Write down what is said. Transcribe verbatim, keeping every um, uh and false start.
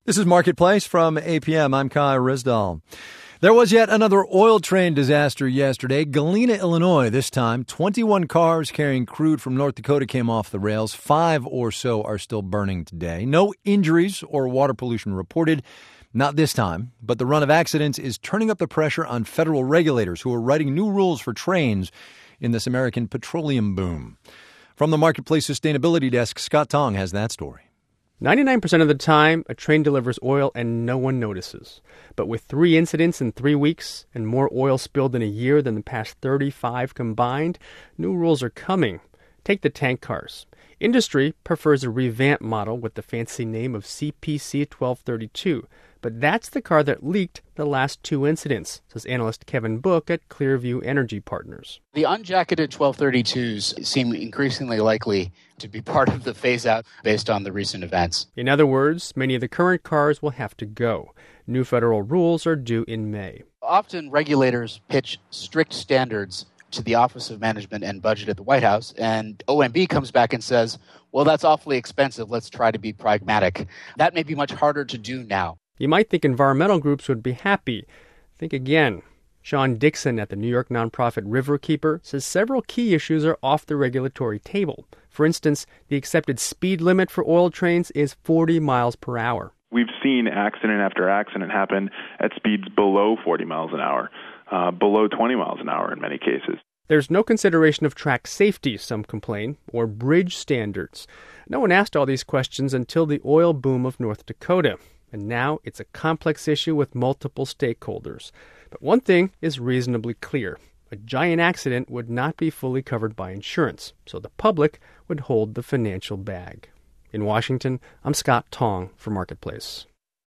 This is Marketplace from A P M. I'm Kai Rizdal. There was yet another oil train disaster yesterday. Galena, Illinois, this time. twenty-one cars carrying crude from North Dakota came off the rails. Five or so are still burning today. No injuries or water pollution reported. Not this time. But the run of accidents is turning up the pressure on federal regulators who are writing new rules for trains in this American petroleum boom. From the Marketplace Sustainability Desk, Scott Tong has that story. ninety-nine percent of the time, a train delivers oil and no one notices. But with three incidents in three weeks and more oil spilled in a year than the past thirty-five combined, new rules are coming. Take the tank cars. Industry prefers a revamped model with the fancy name of C P C twelve thirty-two. But that's the car that leaked the last two incidents, says analyst Kevin Book at Clearview Energy Partners. The unjacketed twelve thirty-twos seem increasingly likely to be part of the phase-out based on the recent events. In other words, many of the current cars will have to go. New federal rules are due in May. Often regulators pitch strict standards to the Office of Management and Budget at the White House, and O M B comes back and says, well, that's awfully expensive. Let's try to be pragmatic. That may be much harder to do now. You might think environmental groups would be happy. Think again. Sean Dixon at the New York nonprofit Riverkeeper says several key issues are off the regulatory table. For instance, the accepted speed limit for oil trains is forty miles per hour. We've seen accident after accident happen at speeds below forty miles an hour, uh, below twenty miles an hour in many cases. There's no consideration of track safety, some complain, or bridge standards. No one asked all these questions until the oil boom of North Dakota. And now it's a complex issue with multiple stakeholders. But one thing is reasonably clear. A giant accident would not be fully covered by insurance, so the public would hold the financial bag. In Washington, I'm Scott Tong for Marketplace.